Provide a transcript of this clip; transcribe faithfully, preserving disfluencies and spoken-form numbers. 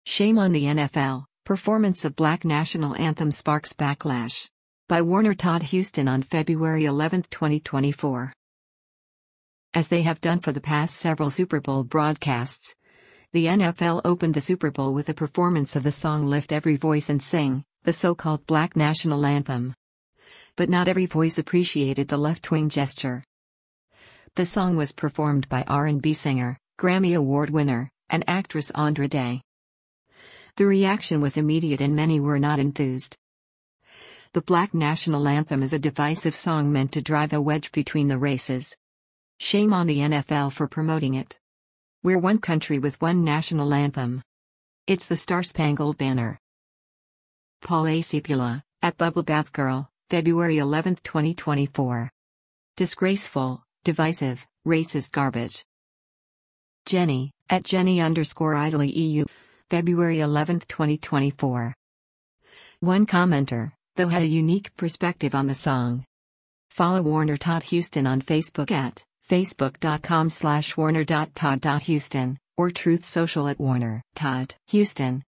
Shame on the N F L, performance of Black National Anthem sparks backlash. By Warner Todd Huston on February eleventh, twenty twenty-four. As they have done for the past several Super Bowl broadcasts, the N F L opened the Super Bowl with a performance of the song Lift Every Voice and Sing, the so-called Black National Anthem. But not every voice appreciated the left-wing gesture. The song was performed by R and B singer, Grammy Award winner, and actress Andra Day. The reaction was immediate and many were not enthused. The Black National Anthem is a divisive song meant to drive a wedge between the races. Shame on the N F L for promoting it. We're one country with one national anthem. It's the Star-Spangled Banner. Paul A. Sepula, at Bubble Bath Girl, February eleventh, twenty twenty-four. Disgraceful, divisive, racist garbage. Jenny, at Jenny underscore idly E U, February eleventh, twenty twenty-four. One commenter, though, had a unique perspective on the song. Follow Warner Todd Huston on Facebook at facebook.com slash warner.todd.huston, or Truth Social at Warner Todd Huston.